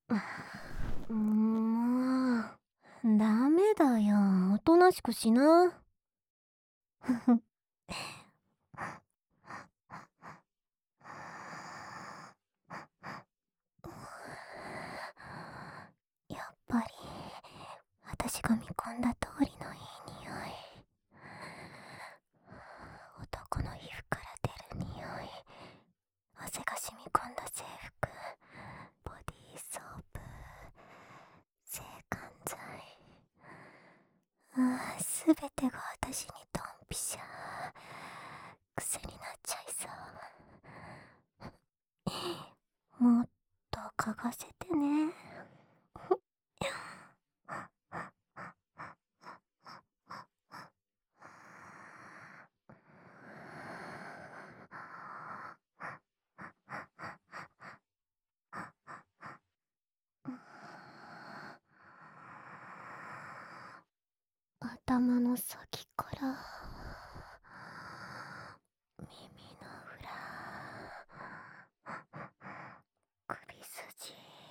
もう、ダメだよ。おとなしくしな。やっぱり、私が見込んだ通りのいい匂い。男の皮膚から出る匂い。汗が染み込んだ制服。ボディーソープ。制汗剤。すべてが私にドンピシャ。癖になっちゃいそう。もっと嗅がせてね。頭の先から耳の裏、首筋、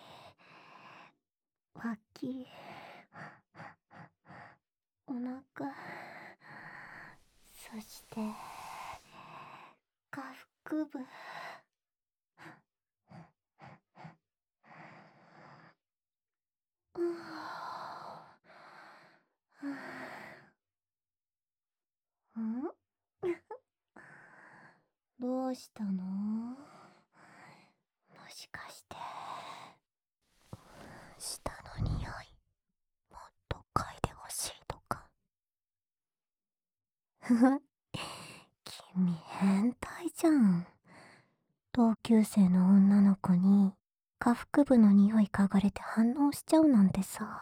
脇、お腹、そして下腹部。どうしたの？もしかして舌の匂いもっと嗅いでほしいとか？ふふ君変態じゃん。同級生の女の子に下腹部の匂い嗅がれて反応しちゃうなんてさ。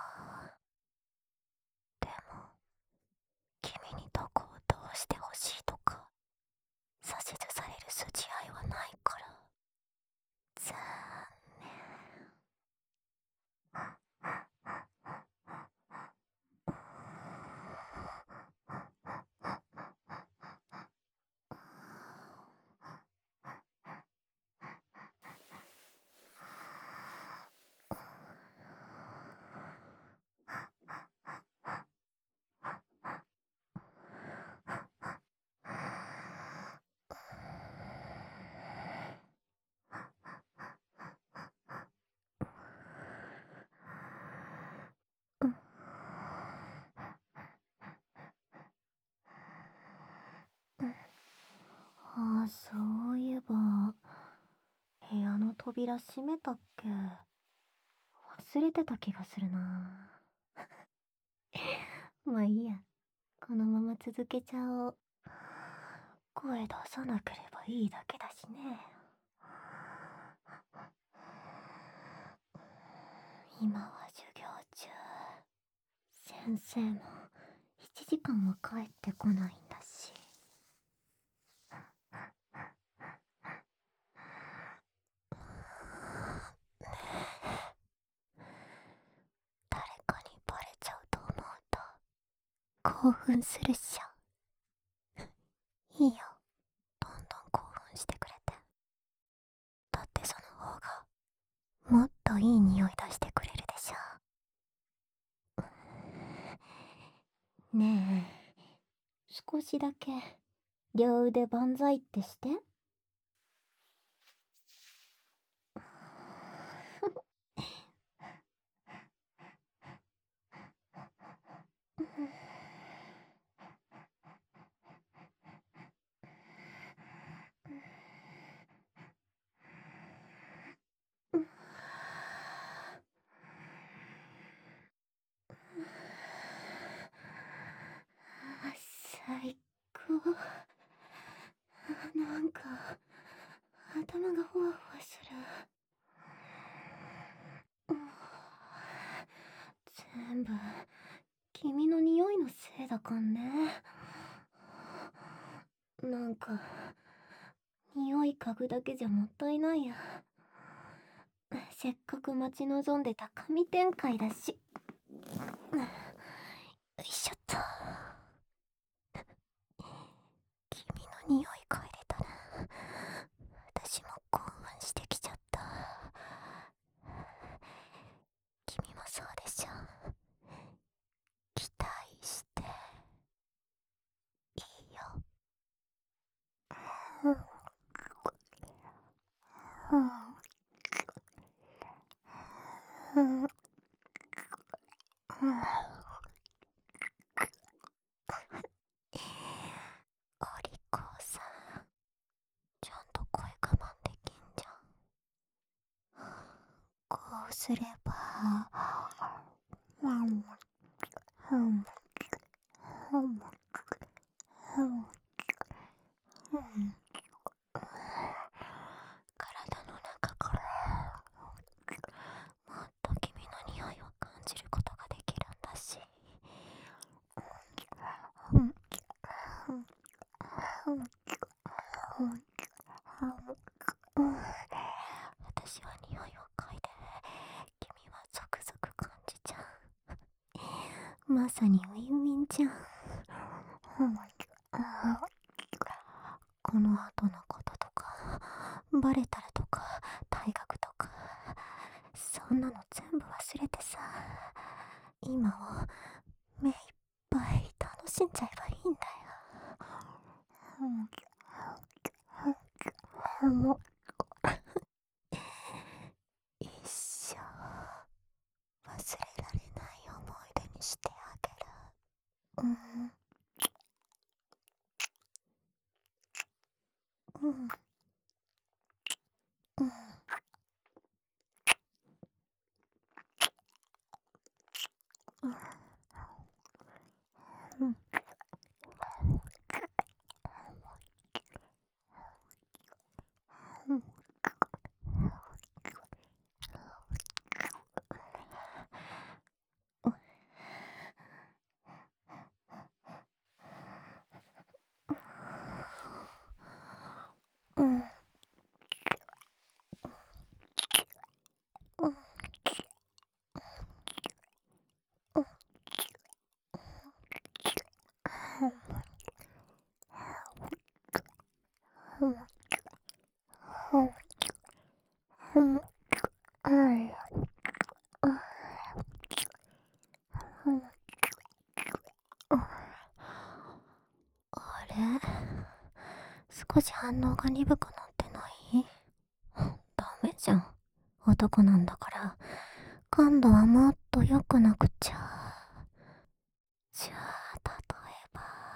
でも君にどこをどうしてほしいとか指図される筋合いはないから。残念。そういえば部屋の扉閉めたっけ？忘れてた気がするな。まあいいや、このまま続けちゃおう。声出さなければいいだけだしね。今は授業中。先生も1時間も帰ってこないんだし。誰かにバレちゃうと思うと興奮するっしょ。いいよ、どんどん興奮してくれて。だってその方がもっといい匂い出してくれるでしょ。ねえ、少しだけ両腕万歳ってして。最高。なんか頭がふわふわする。全部君の匂いのせいだかんね。なんか匂い嗅ぐだけじゃもったいないや。せっかく待ち望んでた神展開だし。よいしょっと。君の匂い嗅いでたら私も興奮してきちゃった。 そうでしょ。期待していいよ。うんうんうん。お利口さん、ちゃんと声我慢できんじゃん。こうすれば、うんうんうんうん体の中からもっと君の匂いを感じることができるんだし。うんうんうんうん私は匂いを嗅いで、君はゾクゾク感じちゃう。まさにウィンウィンじゃん。うんこの後のこととか、バレたらとか、退学とか、そんなの全部忘れてさ、今を目いっぱい楽しんじゃえばいいんだよ。もう一生忘れられない思い出にしてあげる。うんうんうんうんうんうんうんうんうんあれ、少し反応が鈍くなってない？ダメじゃん。男なんだから、今度はもっと良くなくちゃ。じゃあ、例えば、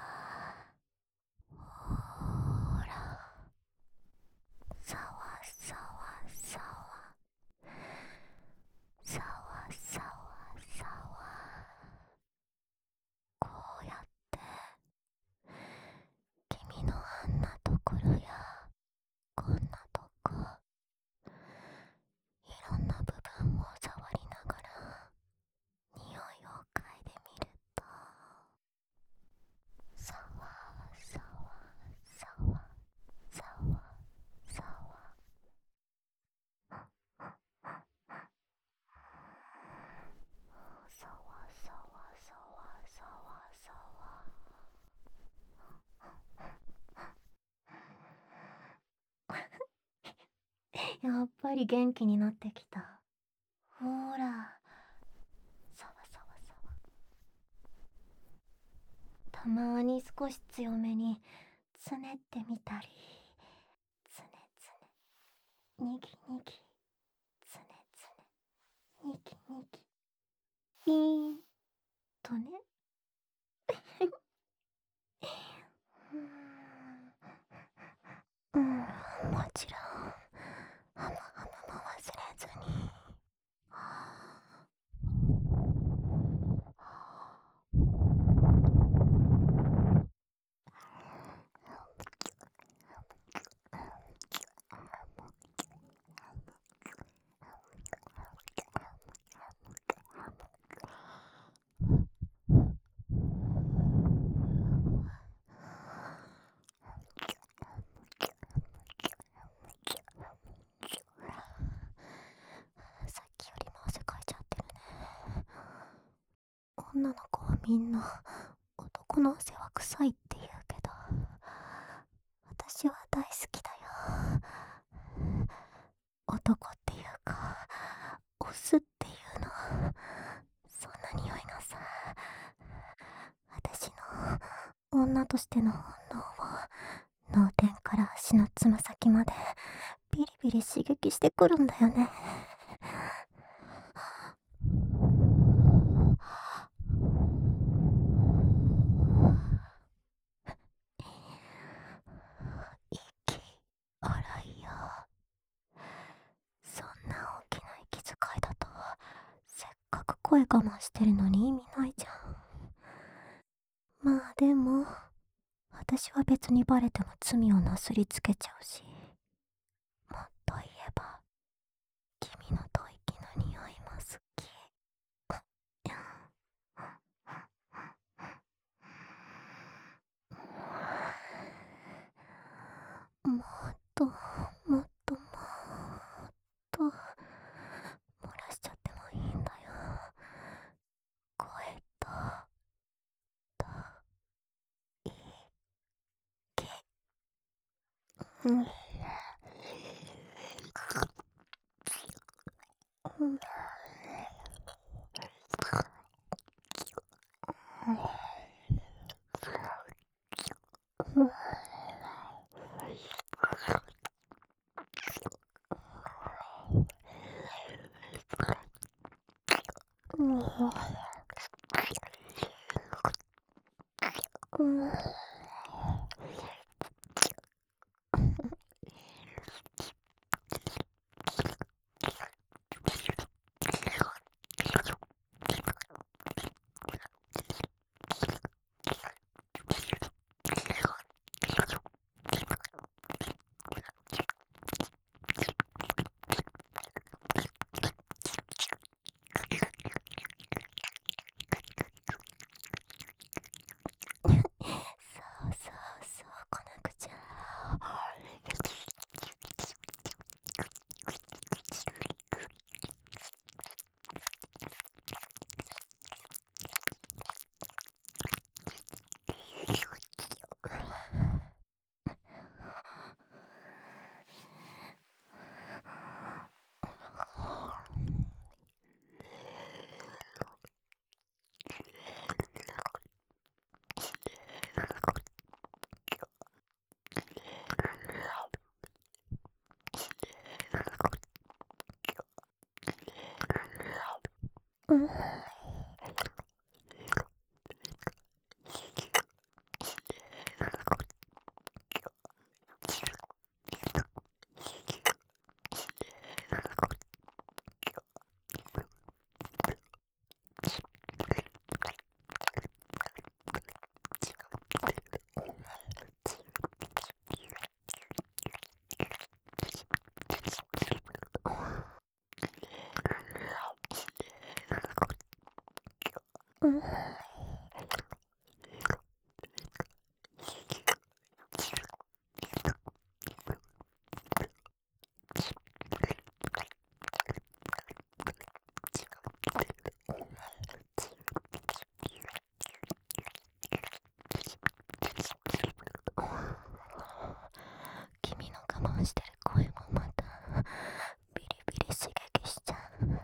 ほら、さわさわさわ、さわさわさわ、こうやって君のあんなところやこんなとこ、いろんな部分を触りながら匂いを嗅いでみると、さわさわさわさわさわ、さわさわさわさわさわ、やっぱり元気になってきた。ほら、さわさわさわ。たまに少し強めにつねってみたり、つねつね、にぎにぎ、つねつね、にぎにぎ、ピーンとね。うん、もちろん、ハムハムも忘れずに。さっきよりも汗かいちゃってるね。女の子はみんな男の汗は臭いって言うけど、私は大好きだよ。男っていうかオスっていうの。 女としての本能を脳天から足のつま先までビリビリ刺激してくるんだよね。息荒いよ。そんな大きな息遣いだとせっかく声我慢してるのに意味ないじゃん。まあでも私は別にバレても罪をなすりつけちゃうし、もっと言えば君の吐息の匂いも好き。もっともっともっと漏らしちゃってもいいんだよ。声と息。うん。そうそうそう、来なくちゃ。うん。うん。君の我慢してる声もまたビリビリ刺激しちゃう。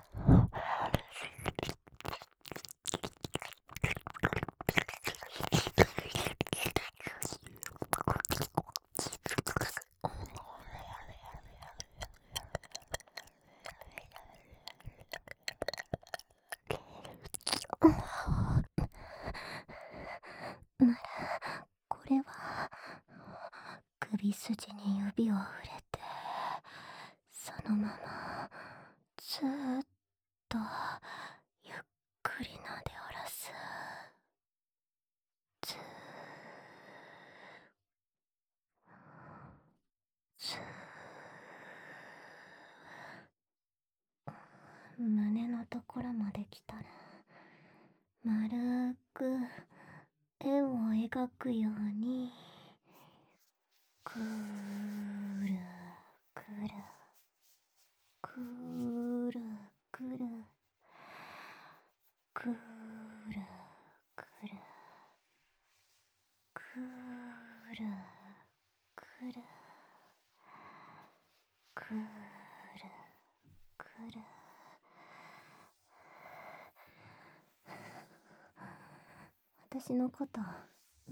ならこれは首筋に指を触れてそのままずーっとゆっくり撫で下ろす。ずーずー胸のところまで来たら丸く円を描くようにくるくるくるくるくるくるくるくるくるくる。私のこと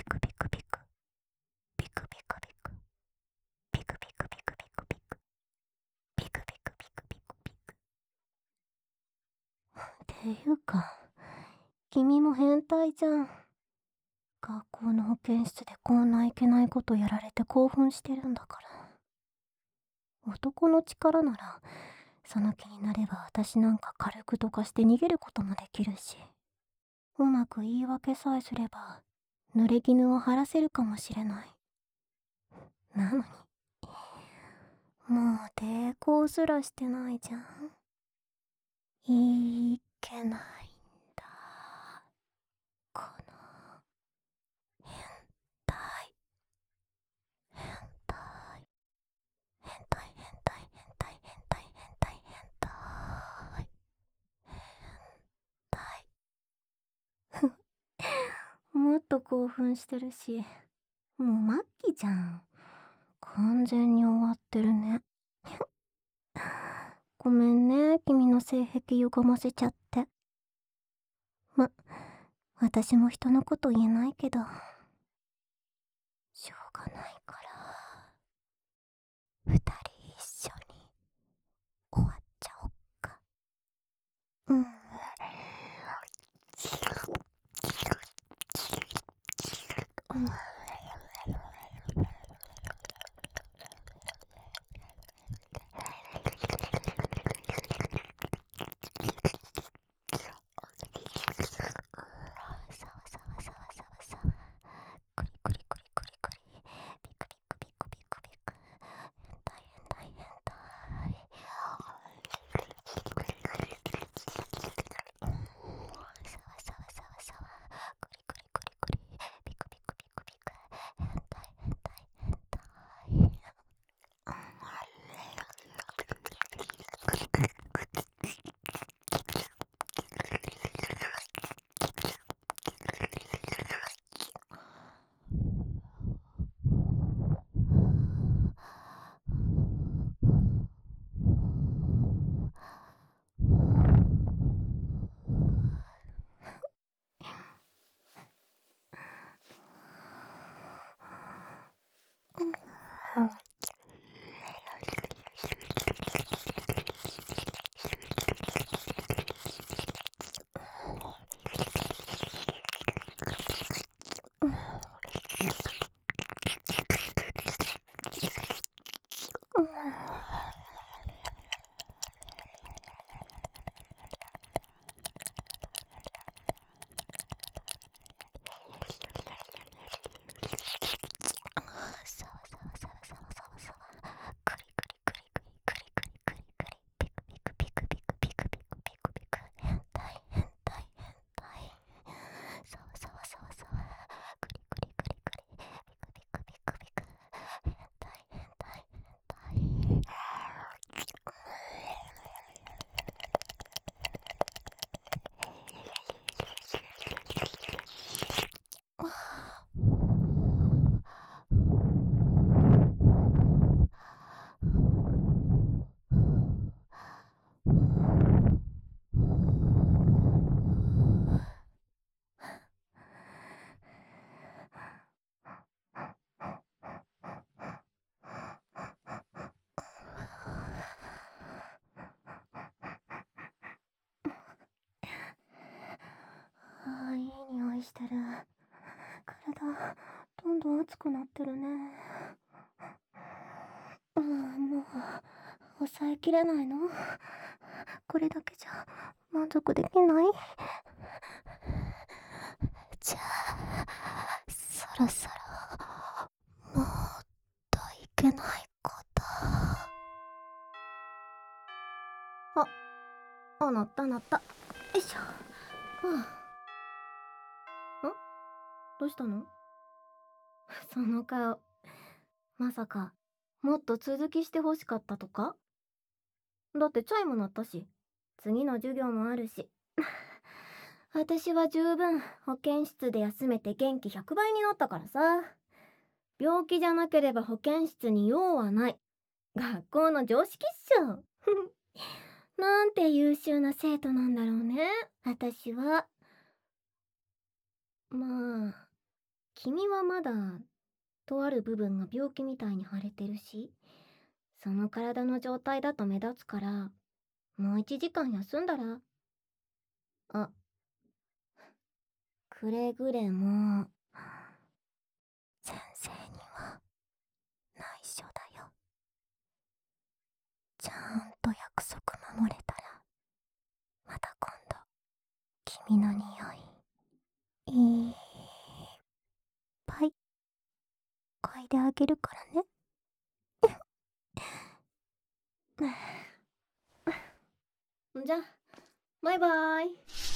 ビクビクビクビクビクビクビクビクビクビクビクビクビクビクビクビクビク。っていうか、君も変態じゃん。学校の保健室でこんないけないことやられて興奮してるんだから。男の力ならその気になれば私なんか軽くどかして逃げることもできるし、うまく言い訳さえすれば濡れ衣を晴らせるかもしれない。なのにもう抵抗すらしてないじゃん。いけないんだ、この変態変態変態変態変態変態変態変態変態。もっと興奮してるし、もう末期じゃん。完全に終わってるね。ごめんね、君の性癖歪ませちゃって。私も人のこと言えないけど、しょうがないから、二人一緒に終わっちゃおっか。うん。うん。さわさわさわさわさわ。クリクリクリクリクリ。ビクビクビクビクビク。変態変態変態。さわさわさわさわ。クリクリクリクリ。ビクビクビクビク。変態変態変態。 どん暑くなってるね。もう抑えきれないの？これだけじゃ満足できない？じゃあそろそろもっといけないか鳴った鳴った。よいしょ。どうしたの？その顔、まさかもっと続きしてほしかったとか？だってチャイム鳴ったし、次の授業もあるし。私は十分保健室で休めて元気100倍になったからさ。病気じゃなければ保健室に用はない。学校の常識っしょ。なんて優秀な生徒なんだろうね、私は。まあ、君はまだとある部分が病気みたいに腫れてるし、その体の状態だと目立つから、もう1時間休んだら？あ、くれぐれも先生には内緒だよ。ちゃんと約束守れたら、また今度君の匂いいっぱい嗅いであげるからね。じゃあバイバーイ。